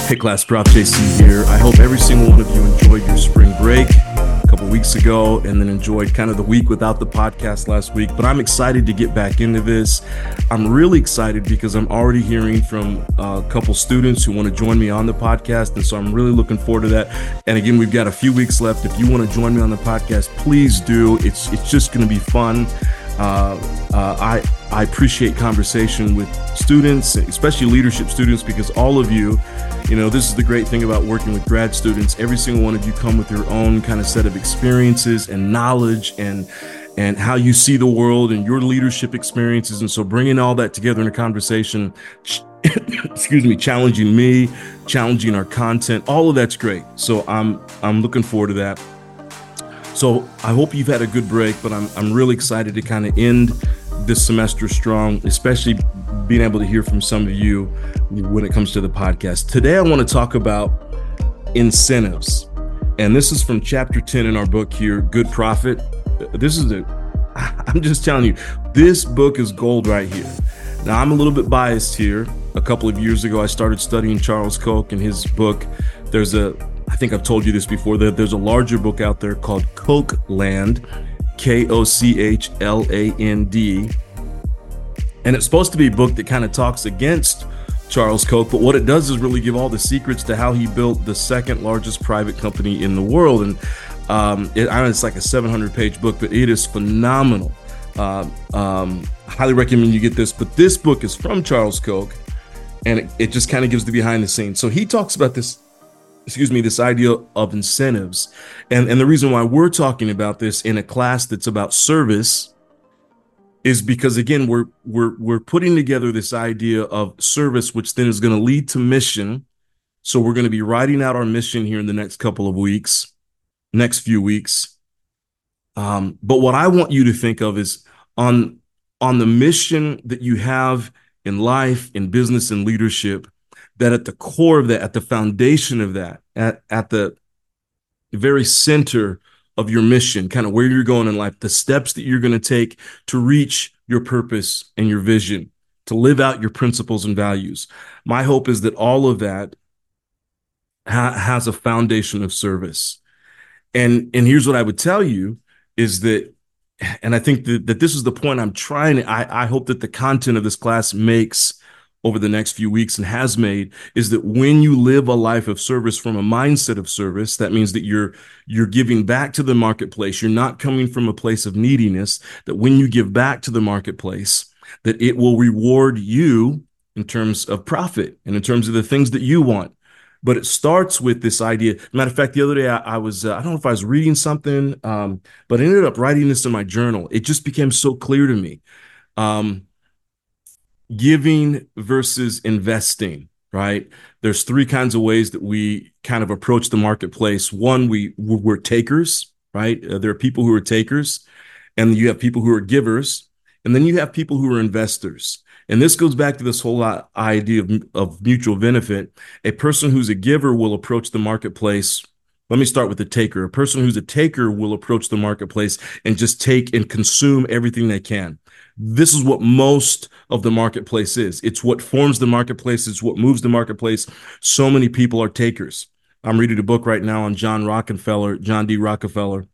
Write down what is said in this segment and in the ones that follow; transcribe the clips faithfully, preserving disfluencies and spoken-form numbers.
Hey class, Prof J C here. I hope every single one of you enjoyed your spring break a couple weeks ago and then enjoyed kind of the week without the podcast last week. But I'm excited to get back into this. I'm really excited because I'm already hearing from a couple students who want to join me on the podcast. And so I'm really looking forward to that. And again, we've got a few weeks left. If you want to join me on the podcast, please do. It's, it's just going to be fun. Uh, uh, I, I appreciate conversation with students, especially leadership students, because all of you, you know, this is the great thing about working with grad students. Every single one of you come with your own kind of set of experiences and knowledge and and how you see the world and your leadership experiences. And so bringing all that together in a conversation, excuse me, challenging me, challenging our content, all of that's great. So I'm I'm looking forward to that. So I hope you've had a good break, but I'm I'm really excited to kind of end this semester strong, especially being able to hear from some of you when it comes to the podcast. Today, I want to talk about incentives. And this is from chapter ten in our book here, Good Profit. This is a, I'm just telling you, this book is gold right here. Now, I'm a little bit biased here. A couple of years ago, I started studying Charles Koch and his book. There's a, I think I've told you this before, that there's a larger book out there called Kochland, K O C H L A N D. And it's supposed to be a book that kind of talks against Charles Koch, but what it does is really give all the secrets to how he built the second largest private company in the world. And um, it, I know it's like a seven hundred page book, but it is phenomenal. Uh, um, highly recommend you get this. But this book is from Charles Koch, and it, it just kind of gives the behind the scenes. So he talks about this, excuse me, this idea of incentives. And, and the reason why we're talking about this in a class that's about service is because, again, we're we're we're putting together this idea of service, which then is going to lead to mission. So we're going to be writing out our mission here in the next couple of weeks, next few weeks. Um, but what I want you to think of is on, on the mission that you have in life, in business, and leadership, that at the core of that, at the foundation of that, at, at the very center of your mission, kind of where you're going in life, the steps that you're going to take to reach your purpose and your vision, to live out your principles and values. My hope is that all of that ha- has a foundation of service. And, and here's what I would tell you is that, and I think that, that this is the point I'm trying to, I, I hope that the content of this class makes over the next few weeks and has made, is that when you live a life of service from a mindset of service, that means that you're you're giving back to the marketplace. You're not coming from a place of neediness, that when you give back to the marketplace, that it will reward you in terms of profit and in terms of the things that you want. But it starts with this idea. Matter of fact, the other day I, I was, uh, I don't know if I was reading something, um, but I ended up writing this in my journal. It just became so clear to me. Um, Giving versus investing, right? There's three kinds of ways that we kind of approach the marketplace. One, we we're takers, right? Uh, there are people who are takers, and you have people who are givers, and then you have people who are investors. And this goes back to this whole idea of, of mutual benefit. A person who's a giver will approach the marketplace. Let me start with the taker. A person who's a taker will approach the marketplace and just take and consume everything they can. This is what most of the marketplace is. It's what forms the marketplace. It's what moves the marketplace. So many people are takers. I'm reading a book right now on John Rockefeller, John D. Rockefeller.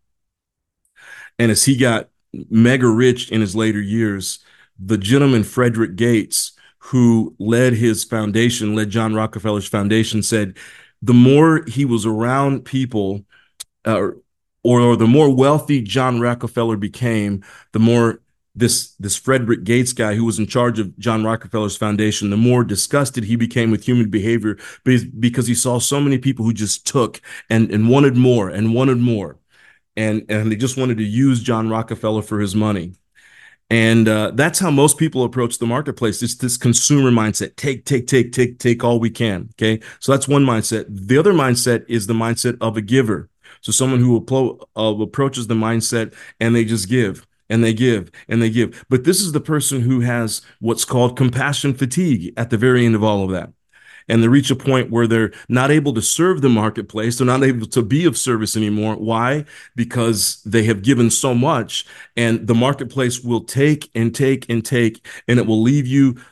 And as he got mega rich in his later years, the gentleman Frederick Gates, who led his foundation, led John Rockefeller's foundation, said the more he was around people, uh, or, or the more wealthy John Rockefeller became, the more This this Frederick Gates guy who was in charge of John Rockefeller's foundation, the more disgusted he became with human behavior because he saw so many people who just took and, and wanted more and wanted more. And, and they just wanted to use John Rockefeller for his money. And uh, that's how most people approach the marketplace. It's this consumer mindset. Take, take, take, take, take all we can. Okay. So that's one mindset. The other mindset is the mindset of a giver. So someone who appro- uh, approaches the mindset and they just give. And they give and they give. But this is the person who has what's called compassion fatigue at the very end of all of that. And they reach a point where they're not able to serve the marketplace. They're not able to be of service anymore. Why? Because they have given so much, and the marketplace will take and take and take, and it will leave you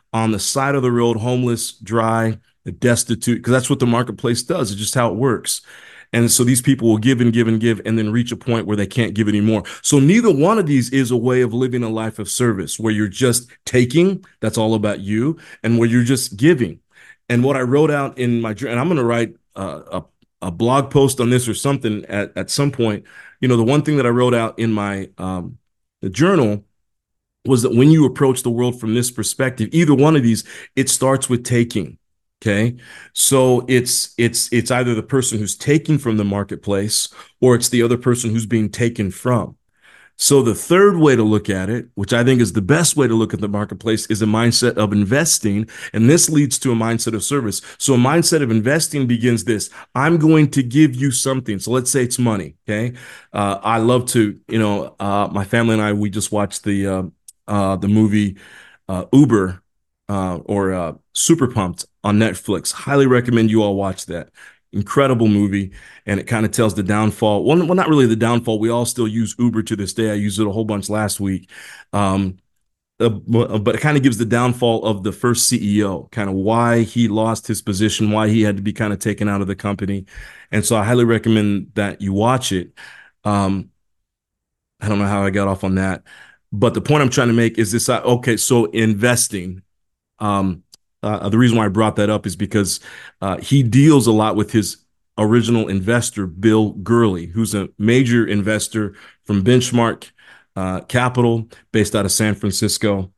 on the side of the road, homeless, dry, destitute, because that's what the marketplace does. It's just how it works. And so these people will give and give and give and then reach a point where they can't give anymore. So neither one of these is a way of living a life of service where you're just taking, that's all about you, and where you're just giving. And what I wrote out in my, and I'm going to write uh, a, a blog post on this or something at, at some point. You know, the one thing that I wrote out in my um, the journal was that when you approach the world from this perspective, either one of these, it starts with taking. Okay. So it's it's it's either the person who's taking from the marketplace or it's the other person who's being taken from. So the third way to look at it, which I think is the best way to look at the marketplace, is a mindset of investing. And this leads to a mindset of service. So a mindset of investing begins this: I'm going to give you something. So let's say it's money. Okay. Uh, I love to, you know, uh, my family and I, we just watched the, uh, uh, the movie uh, Uber uh, or uh, Super Pumped on Netflix. Highly recommend you all watch that. Incredible movie, and it kind of tells the downfall. Well, well, not really the downfall. We all still use Uber to this day. I used it a whole bunch last week. Um, uh, but it kind of gives the downfall of the first C E O, kind of why he lost his position, why he had to be kind of taken out of the company. And so I highly recommend that you watch it. Um, I don't know how I got off on that, but the point I'm trying to make is this. Uh, okay, so investing. Um, uh, the reason why I brought that up is because uh, he deals a lot with his original investor, Bill Gurley, who's a major investor from Benchmark uh, Capital, based out of San Francisco.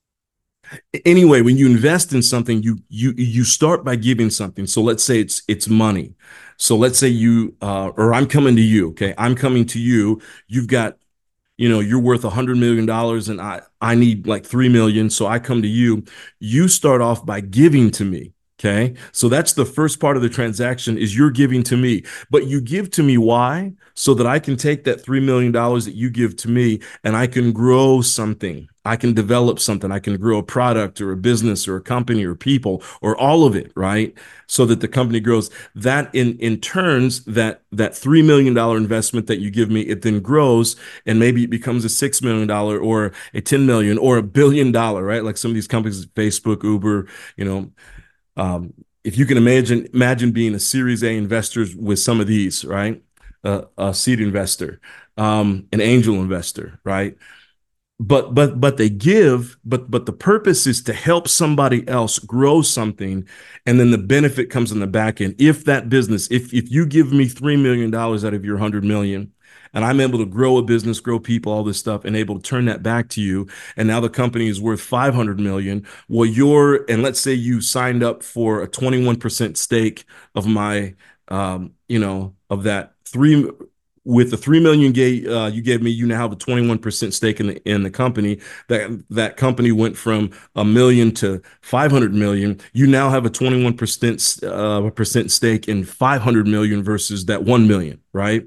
Anyway, when you invest in something, you you you start by giving something. So let's say it's it's money. So let's say you uh, or I'm coming to you. Okay, I'm coming to you. You've got, you know, you're worth a hundred million dollars and I, I need like three million. So I come to you, you start off by giving to me. Okay. So that's the first part of the transaction is you're giving to me, but you give to me. Why? So that I can take that three million dollars that you give to me and I can grow something. I can develop something. I can grow a product or a business or a company or people or all of it, right? So that the company grows. That in, in turns, that, that three million dollars investment that you give me, it then grows and maybe it becomes a six million dollars or a ten million dollars or a billion dollar, right? Like some of these companies, Facebook, Uber, you know, um, if you can imagine, imagine being a Series A investors with some of these, right? Uh, a seed investor, um, an angel investor, right? But but but they give, but but the purpose is to help somebody else grow something, and then the benefit comes in the back end. If that business, if if you give me three million dollars out of your hundred million, and I'm able to grow a business, grow people, all this stuff, and able to turn that back to you, and now the company is worth five hundred million. Well, you're, and let's say you signed up for a twenty-one percent stake of my, um, you know, of that three with the three million gave, uh, you gave me, you now have a twenty-one percent stake in the in the company. That that company went from a million to five hundred million. You now have a twenty-one percent uh, percent stake in five hundred million versus that one million, right?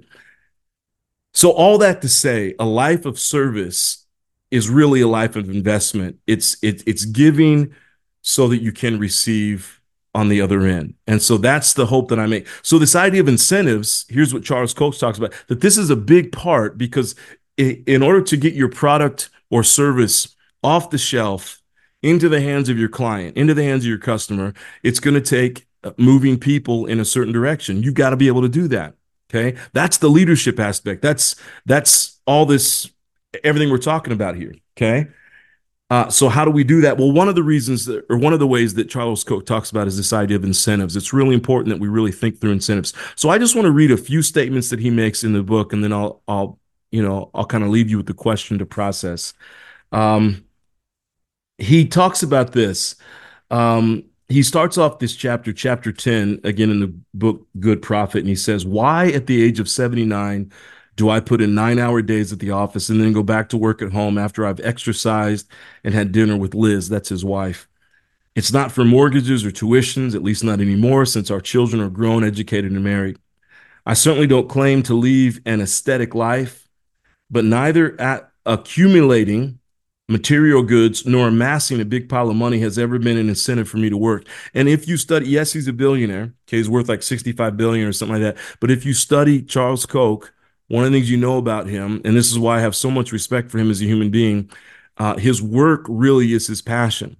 So all that to say, a life of service is really a life of investment. It's it, it's giving so that you can receive on the other end. And so that's the hope that I make. So this idea of incentives, here's what Charles Koch talks about, that this is a big part because in order to get your product or service off the shelf into the hands of your client, into the hands of your customer, it's going to take moving people in a certain direction. You've got to be able to do that. Okay. That's the leadership aspect. That's, that's all this, everything we're talking about here. Okay. Uh, so how do we do that? Well, one of the reasons that, or one of the ways that Charles Koch talks about is this idea of incentives. It's really important that we really think through incentives. So I just want to read a few statements that he makes in the book, and then I'll, I'll, you know, I'll kind of leave you with the question to process. Um, he talks about this. Um, he starts off this chapter, chapter ten, again in the book, Good Prophet, and he says, why at the age of seventy-nine do I put in nine hour days at the office and then go back to work at home after I've exercised and had dinner with Liz? That's his wife. It's not for mortgages or tuitions, at least not anymore, since our children are grown, educated, and married. I certainly don't claim to leave an aesthetic life, but neither at accumulating material goods nor amassing a big pile of money has ever been an incentive for me to work. And if you study, yes, he's a billionaire. Okay, he's worth like sixty-five billion or something like that. But if you study Charles Koch, one of the things you know about him, and this is why I have so much respect for him as a human being, uh, his work really is his passion.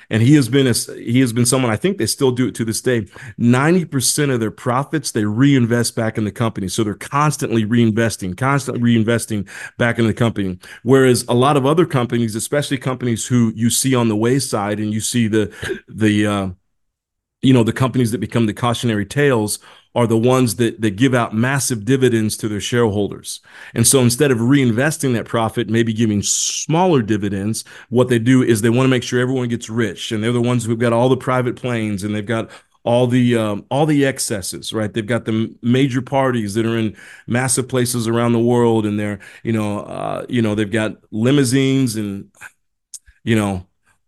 And he has been a, he has been someone, I think they still do it to this day. ninety percent of their profits they reinvest back in the company. So they're constantly reinvesting, constantly reinvesting back in the company. Whereas a lot of other companies, especially companies who you see on the wayside and you see the the uh, you know, the companies that become the cautionary tales are the ones that that give out massive dividends to their shareholders. And so instead of reinvesting that profit, maybe giving smaller dividends, what they do is they want to make sure everyone gets rich. And they're the ones who've got all the private planes and they've got all the um, all the excesses, right? They've got the major parties that are in massive places around the world, and they're, you know, uh, you know, they've got limousines and, you know,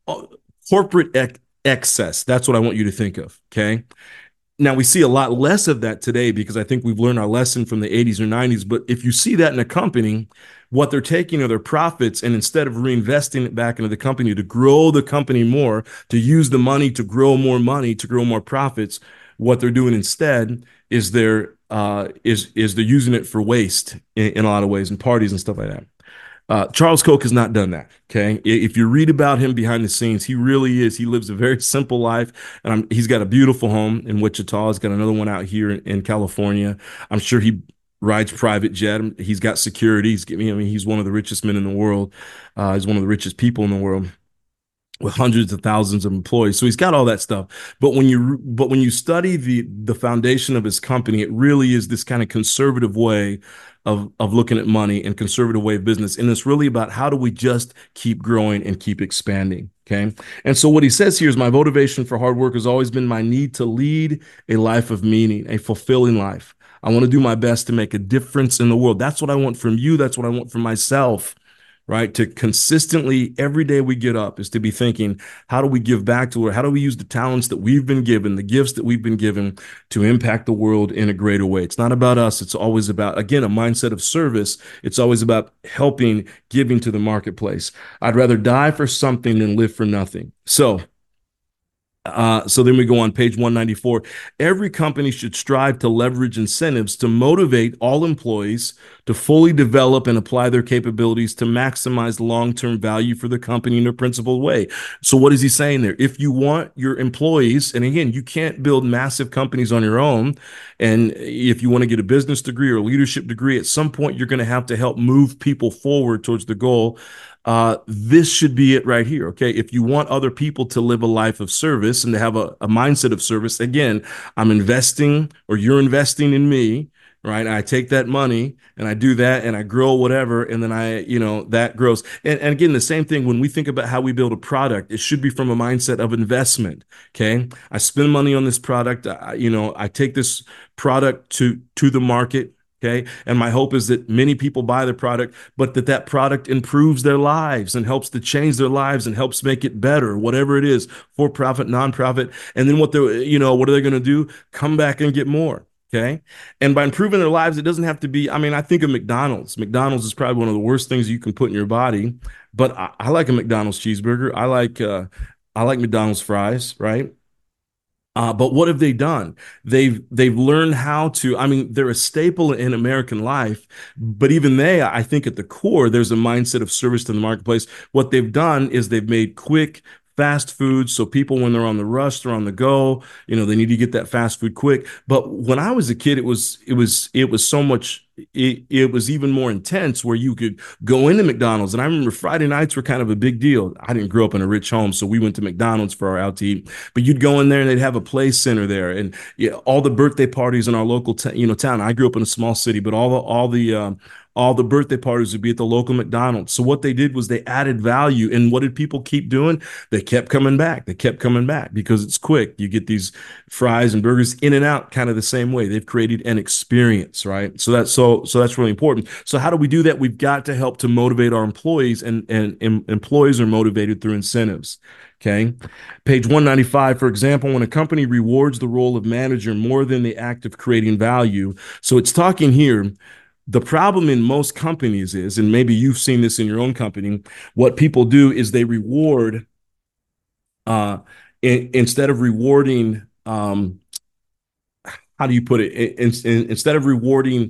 corporate ec- excess. That's what I want you to think of. Okay. Now we see a lot less of that today because I think we've learned our lesson from the eighties or nineties. But if you see that in a company, what they're taking are their profits, and instead of reinvesting it back into the company to grow the company more, to use the money to grow more money, to grow more profits, what they're doing instead is they're uh, is is they're using it for waste in, in a lot of ways, and parties and stuff like that. Uh, Charles Koch has not done that. Okay, if you read about him behind the scenes, he really is. He lives a very simple life, and I'm, he's got a beautiful home in Wichita. He's got another one out here in, in California. I'm sure he rides private jet. He's got security. He's, I mean, he's one of the richest men in the world. Uh, he's one of the richest people in the world with hundreds of thousands of employees. So he's got all that stuff. But when you but when you study the the foundation of his company, it really is this kind of conservative way of of looking at money and conservative way of business. And it's really about how do we just keep growing and keep expanding. Okay. And so what he says here is my motivation for hard work has always been my need to lead a life of meaning, a fulfilling life. I want to do my best to make a difference in the world. That's what I want from you. That's what I want from myself, right? To consistently, every day we get up, is to be thinking, how do we give back to her? How do we use the talents that we've been given, the gifts that we've been given to impact the world in a greater way? It's not about us. It's always about, again, a mindset of service. It's always about helping, giving to the marketplace. I'd rather die for something than live for nothing. So, uh, so then we go on page one ninety-four. Every company should strive to leverage incentives to motivate all employees to fully develop and apply their capabilities to maximize long-term value for the company in a principled way. So what is he saying there? If you want your employees, and again, you can't build massive companies on your own, and if you want to get a business degree or a leadership degree, at some point you're going to have to help move people forward towards the goal. Uh, this should be it right here. Okay. If you want other people to live a life of service and to have a, a mindset of service, again, I'm investing or you're investing in me, right? I take that money and I do that and I grow whatever. And then I, you know, that grows. And, and again, the same thing when we think about how we build a product, it should be from a mindset of investment. Okay. I spend money on this product. I, you know, I take this product to, to the market. Okay. And my hope is that many people buy the product, but that that product improves their lives and helps to change their lives and helps make it better, whatever it is, for profit, nonprofit. And then what they're, you know, what are they going to do? Come back and get more. Okay. And by improving their lives, it doesn't have to be, I mean, I think of McDonald's. McDonald's is probably one of the worst things you can put in your body, but I, I like a McDonald's cheeseburger. I like, uh, I like McDonald's fries, right? Uh, but what have they done? They've they've learned how to. I mean, they're a staple in American life, but even they, I think, at the core, there's a mindset of service to the marketplace. What they've done is they've made quick, fast food, so people when they're on the rush, they're on the go. You know, they need to get that fast food quick. But when I was a kid, it was it was it was so much. It, it was even more intense where you could go into McDonald's. And I remember Friday nights were kind of a big deal. I didn't grow up in a rich home, so we went to McDonald's for our out to eat. But you'd go in there and they'd have a play center there, and yeah, all the birthday parties in our local, t- you know, town. I grew up in a small city, but all the all the um, all the birthday parties would be at the local McDonald's. So what they did was they added value. And what did people keep doing? They kept coming back. They kept coming back because it's quick. You get these fries and burgers in and out kind of the same way. They've created an experience, right? So that's so so that's really important. So how do we do that? We've got to help to motivate our employees, and and, and employees are motivated through incentives. Okay. Page one ninety-five, for example, when a company rewards the role of manager more than the act of creating value. So it's talking here. The problem in most companies is, and maybe you've seen this in your own company, what people do is they reward, uh, in, instead of rewarding, um, how do you put it? In, in, instead of rewarding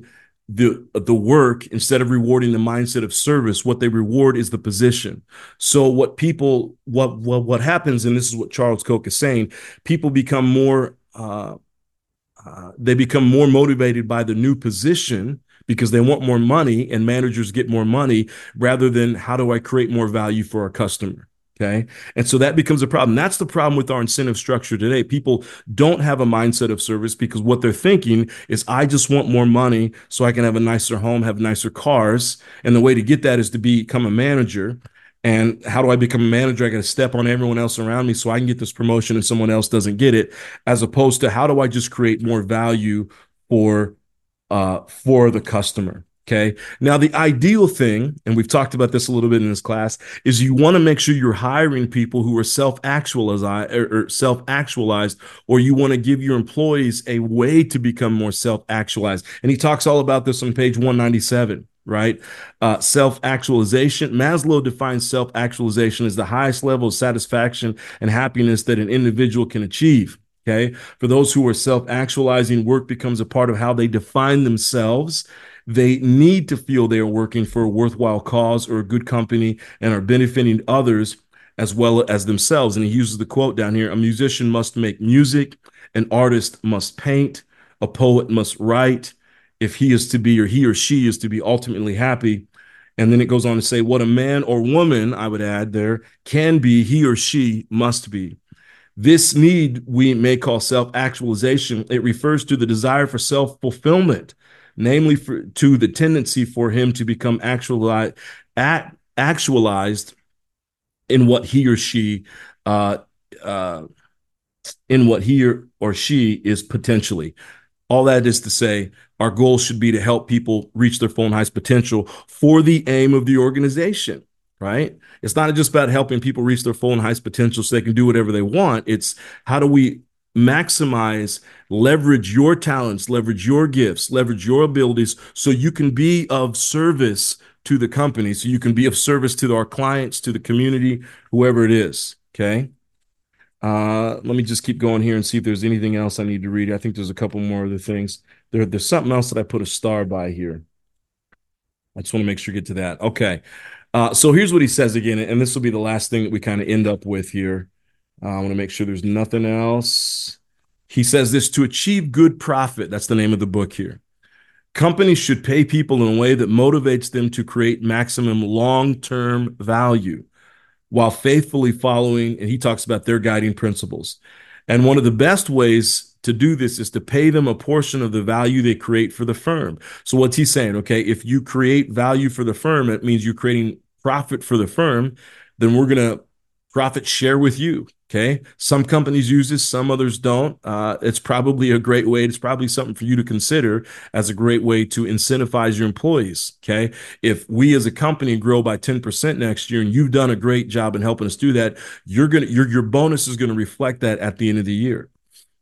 the the work instead of rewarding the mindset of service. What they reward is the position. So what people what what what happens, and this is what Charles Koch is saying, people become more uh, uh, they become more motivated by the new position because they want more money, and managers get more money rather than how do I create more value for our customer. Okay. And so that becomes a problem. That's the problem with our incentive structure today. People don't have a mindset of service because what they're thinking is, I just want more money so I can have a nicer home, have nicer cars. And the way to get that is to become a manager. And how do I become a manager? I got to step on everyone else around me so I can get this promotion and someone else doesn't get it, as opposed to how do I just create more value for uh, for the customer. Okay. Now, the ideal thing, and we've talked about this a little bit in this class, is you want to make sure you're hiring people who are self-actualized or, or self-actualized, or you want to give your employees a way to become more self-actualized. And he talks all about this on page one ninety-seven. Right? Uh, self-actualization. Maslow defines self-actualization as the highest level of satisfaction and happiness that an individual can achieve. Okay. For those who are self-actualizing, work becomes a part of how they define themselves. They need to feel they are working for a worthwhile cause or a good company and are benefiting others as well as themselves. And he uses the quote down here: a musician must make music, an artist must paint, a poet must write, if he is to be, or he or she is to be ultimately happy. And then it goes on to say, what a man or woman, I would add there, can be, he or she must be. This need we may call self-actualization. It refers to the desire for self-fulfillment, namely for, to the tendency for him to become actualized, at, actualized in what he or she, uh, uh, in what he or, or she is potentially. All that is to say, our goal should be to help people reach their full and highest potential for the aim of the organization, right? It's not just about helping people reach their full and highest potential so they can do whatever they want. It's how do we maximize, leverage your talents, leverage your gifts, leverage your abilities so you can be of service to the company, so you can be of service to our clients, to the community, whoever it is, okay? Uh, let me just keep going here and see if there's anything else I need to read. I think there's a couple more other things. There, there's something else that I put a star by here. I just want to make sure to get to that. Okay. Uh, so here's what he says again, and this will be the last thing that we kind of end up with here. Uh, I want to make sure there's nothing else. He says this: to achieve good profit, that's the name of the book here, companies should pay people in a way that motivates them to create maximum long-term value, while faithfully following, and he talks about their guiding principles. And one of the best ways to do this is to pay them a portion of the value they create for the firm. So what's he saying? Okay, if you create value for the firm, it means you're creating profit for the firm, then we're going to profit share with you. Okay. Some companies use this, some others don't. Uh, it's probably a great way. It's probably something for you to consider as a great way to incentivize your employees. Okay. If we as a company grow by ten percent next year and you've done a great job in helping us do that, you're going to, your, your bonus is going to reflect that at the end of the year.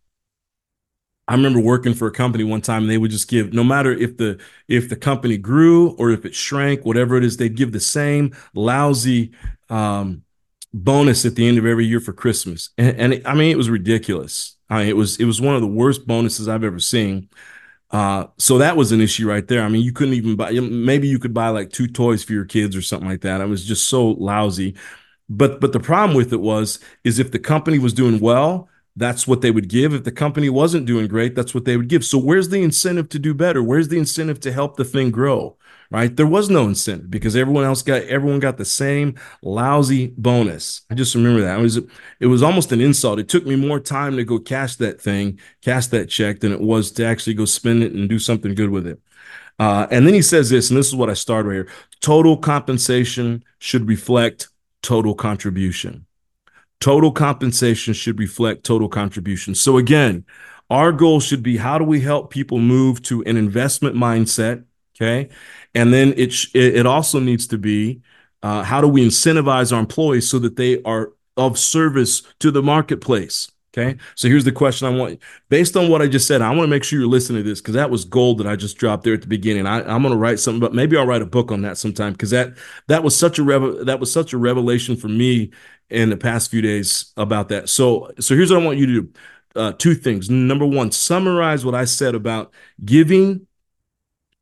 I remember working for a company one time and they would just give, no matter if the, if the company grew or if it shrank, whatever it is, they'd give the same lousy, um, bonus at the end of every year for Christmas. And, and it, I mean, it was ridiculous. I mean, it was, it was one of the worst bonuses I've ever seen. Uh, so that was an issue right there. I mean, you couldn't even buy, maybe you could buy like two toys for your kids or something like that. It was just so lousy. But, but the problem with it was, is if the company was doing well, that's what they would give. If the company wasn't doing great, that's what they would give. So where's the incentive to do better? Where's the incentive to help the thing grow? Right? There was no incentive because everyone else got, everyone got the same lousy bonus. I just remember that. It was, it was almost an insult. It took me more time to go cash that thing, cash that check than it was to actually go spend it and do something good with it. Uh, and then he says this, and this is what I started right here. Total compensation should reflect total contribution. Total compensation should reflect total contribution. So again, our goal should be, how do we help people move to an investment mindset? Okay. And then it, it also needs to be, uh, how do we incentivize our employees so that they are of service to the marketplace? Okay. So here's the question I want, based on what I just said, I want to make sure you're listening to this because that was gold that I just dropped there at the beginning. I, I'm going to write something, but maybe I'll write a book on that sometime because that, that was such a rev- that was such a revelation for me in the past few days about that. So, so here's what I want you to do. Uh, two things. Number one, summarize what I said about giving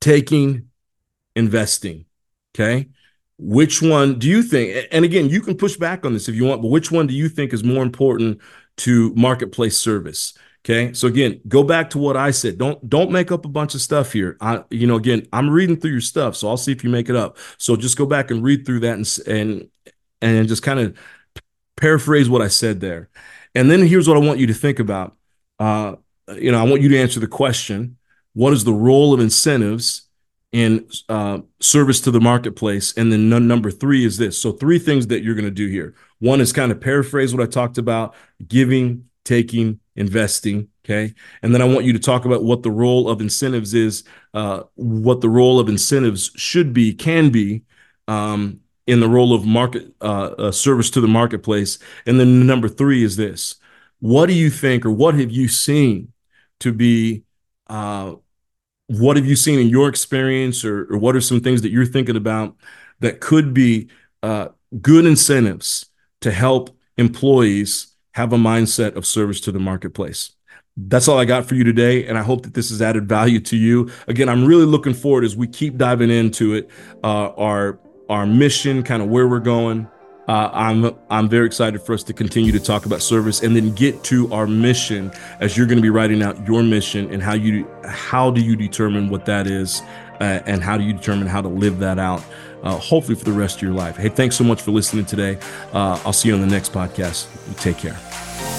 taking, investing. Okay. Which one do you think? And again, you can push back on this if you want, but which one do you think is more important to marketplace service? Okay. So again, go back to what I said. Don't, don't make up a bunch of stuff here. I, you know, again, I'm reading through your stuff, so I'll see if you make it up. So just go back and read through that and, and, and just kind of paraphrase what I said there. And then here's what I want you to think about. Uh, you know, I want you to answer the question, what is the role of incentives in uh, service to the marketplace? And then n- number three is this. So three things that you're going to do here. One is kind of paraphrase what I talked about: giving, taking, investing. Okay. And then I want you to talk about what the role of incentives is, uh, what the role of incentives should be, can be, um, in the role of market uh, uh, service to the marketplace. And then number three is this: what do you think, or what have you seen to be, uh, what have you seen in your experience, or, or what are some things that you're thinking about that could be uh, good incentives to help employees have a mindset of service to the marketplace? That's all I got for you today, and I hope that this has added value to you. Again, I'm really looking forward as we keep diving into it, uh, our our mission, kind of where we're going. Uh, I'm I'm very excited for us to continue to talk about service and then get to our mission, as you're going to be writing out your mission and how you how do you determine what that is, uh, and how do you determine how to live that out, uh, hopefully for the rest of your life. Hey, thanks so much for listening today. Uh, I'll see you on the next podcast. Take care.